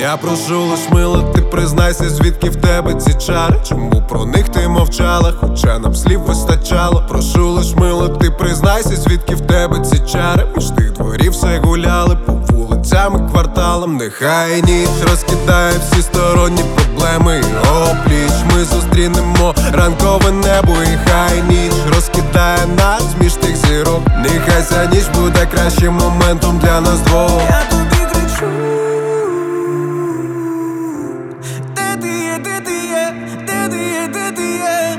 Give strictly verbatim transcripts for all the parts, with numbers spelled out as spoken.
Я прошу лиш мило, ти признайся, звідки в тебе ці чари? Чому про них ти мовчала, хоча нам слів вистачало? Прошу лиш мило, ти признайся, звідки в тебе ці чари? Ми ж тих дворів все гуляли по вулицям і кварталам. Нехай ніч розкидає всі сторонні проблеми, і опліч ми зустрінемо ранкове небо. І хай ніч розкидає нас між тих зірок. Нехай ця ніч буде кращим моментом для нас двох. Я тобі кричу, де ти є, де ти є, де ти є, де ти є,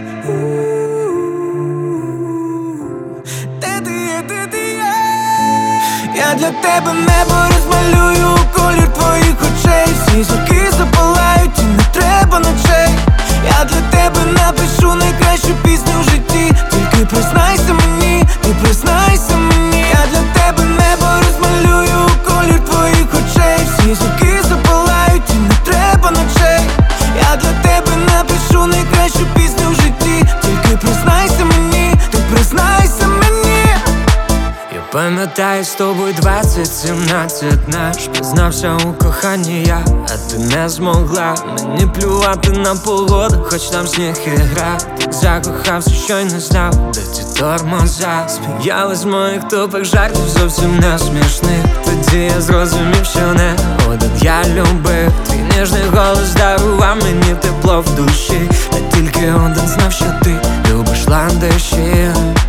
де ти є, де ти є. Я для тебе небо розмалюю у колір твоїх очей. Всі зірки запалають і не треба ночей. Я для тебе напишу найкращу пісню в житті. Тільки признайся мені, ти признайся мені. Я для тебе небо розмалюю у колір твоїх очей. Всі зірки запалають і не треба ночей. Я для тебе напишу найкращу пісню в житті. Тільки признайся мені, ти признайся мені. Я пам'ятаю з тобою двадцять сімнадцять наш. Признався у коханні я, а ти не змогла. Мені плювати на погоду, хоч там сніг і гра. Так закохався, що й не знав, де ті тормоза. Сміялись з моїх тупих жартів, зовсім не смішних. Тоді я зрозумів, що не один я любив. Твій ніжний голос дарував мені тепло в душі. Та тільки один знав, що ти любиш ландиші.